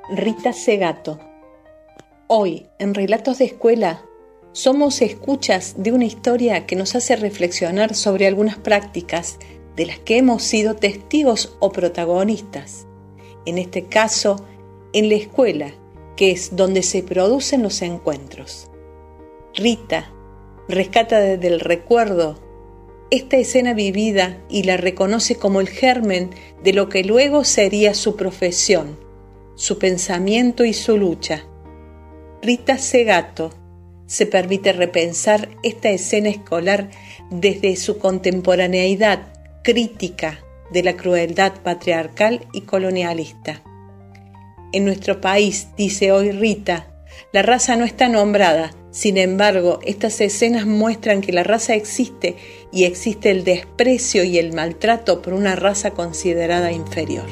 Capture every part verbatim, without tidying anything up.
Rita Segato. Hoy, en Relatos de Escuela, somos escuchas de una historia que nos hace reflexionar sobre algunas prácticas de las que hemos sido testigos o protagonistas. En este caso, en la escuela, que es donde se producen los encuentros. Rita rescata desde el recuerdo esta escena vivida y la reconoce como el germen de lo que luego sería su profesión, su pensamiento y su lucha. Rita Segato se permite repensar esta escena escolar desde su contemporaneidad crítica de la crueldad patriarcal y colonialista. En nuestro país, dice hoy Rita, la raza no está nombrada. Sin embargo, estas escenas muestran que la raza existe y existe el desprecio y el maltrato por una raza considerada inferior.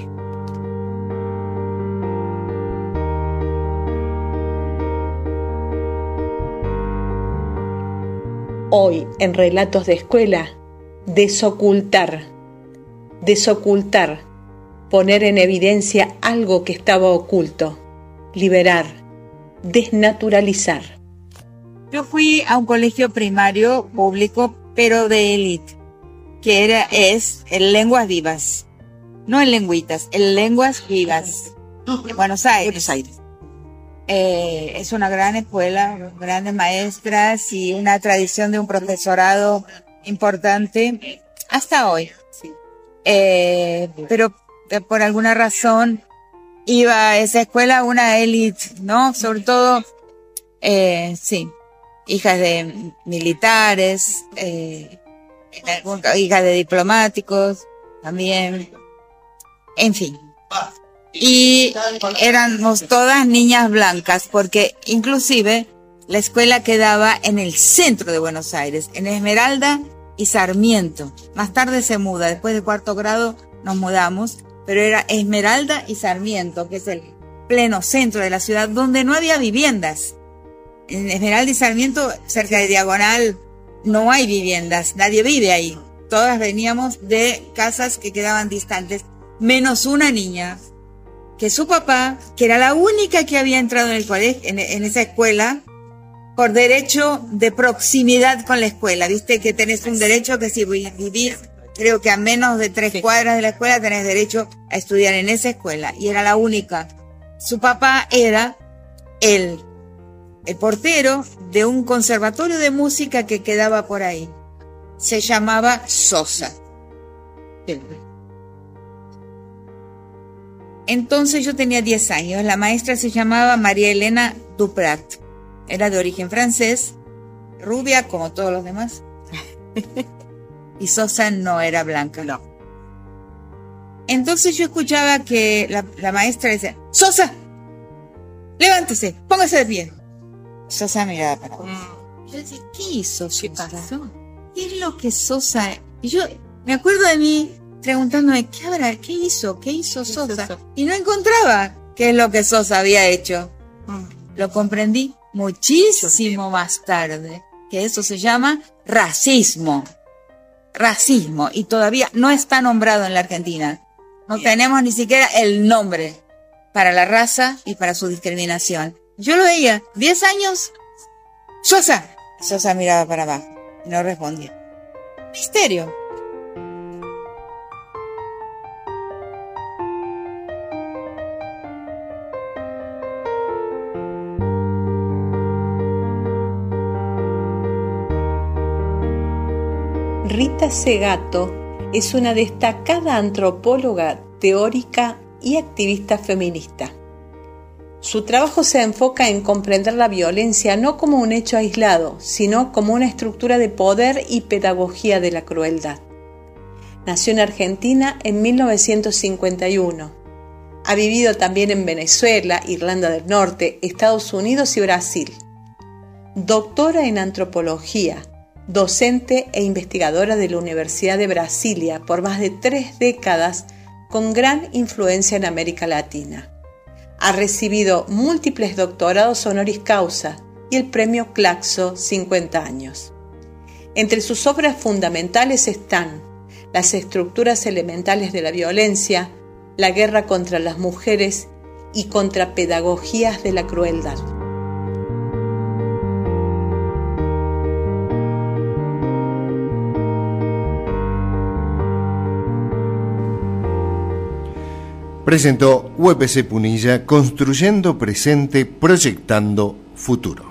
Hoy, en Relatos de Escuela, desocultar, desocultar, poner en evidencia algo que estaba oculto, liberar, desnaturalizar. Yo fui a un colegio primario público, pero de élite, que era, es el Lenguas Vivas, no en Lengüitas, el Lenguas Vivas, en Buenos Aires. Buenos Aires. Eh, es una gran escuela, grandes maestras y una tradición de un profesorado importante hasta hoy. Sí. Eh, pero eh, por alguna razón iba a esa escuela una élite, ¿no? Sobre todo, eh, sí, hijas de militares, eh, en algún, hijas de diplomáticos también, en fin. Y éramos todas niñas blancas, porque inclusive la escuela quedaba en el centro de Buenos Aires, en Esmeralda y Sarmiento. Más tarde se muda, después de cuarto grado nos mudamos, pero era Esmeralda y Sarmiento, que es el pleno centro de la ciudad, donde no había viviendas. En Esmeralda y Sarmiento, cerca de Diagonal, no hay viviendas, nadie vive ahí. Todas veníamos de casas que quedaban distantes, menos una niña, que su papá, que era la única que había entrado en el colegio, en, en esa escuela, por derecho de proximidad con la escuela. Viste que tenés un derecho que si vivís, creo que a menos de tres cuadras de la escuela, tenés derecho a estudiar en esa escuela. Y era la única. Su papá era el, el portero de un conservatorio de música que quedaba por ahí. Se llamaba Sosa. Entonces yo tenía diez años. La maestra se llamaba María Elena Duprat. Era de origen francés, rubia como todos los demás. Y Sosa no era blanca. No. Entonces yo escuchaba que la, la maestra decía: ¡Sosa! ¡Levántese! ¡Póngase de pie! Sosa miraba para abajo. Mm. Yo decía: ¿qué hizo Sosa? ¿Qué pasó? ¿Qué es lo que Sosa? Y yo me acuerdo de mí preguntándome, ¿qué habrá? ¿Qué hizo? ¿Qué hizo Sosa? Sosa? Y no encontraba qué es lo que Sosa había hecho. Mm. Lo comprendí muchísimo más tarde, que eso se llama racismo. Racismo. Y todavía no está nombrado en la Argentina. No Bien. Tenemos ni siquiera el nombre para la raza y para su discriminación. Yo lo veía, diez años, Sosa. Sosa miraba para abajo y no respondía. Misterio. Rita Segato es una destacada antropóloga, teórica y activista feminista. Su trabajo se enfoca en comprender la violencia no como un hecho aislado, sino como una estructura de poder y pedagogía de la crueldad. Nació en Argentina en mil novecientos cincuenta y uno. Ha vivido también en Venezuela, Irlanda del Norte, Estados Unidos y Brasil. Doctora en antropología, docente e investigadora de la Universidad de Brasilia por más de tres décadas, con gran influencia en América Latina. Ha recibido múltiples doctorados honoris causa y el premio Claxo cincuenta años. Entre sus obras fundamentales están Las estructuras elementales de la violencia, La guerra contra las mujeres y contrapedagogías de la crueldad. Presentó U E P C Punilla, construyendo presente, proyectando futuro.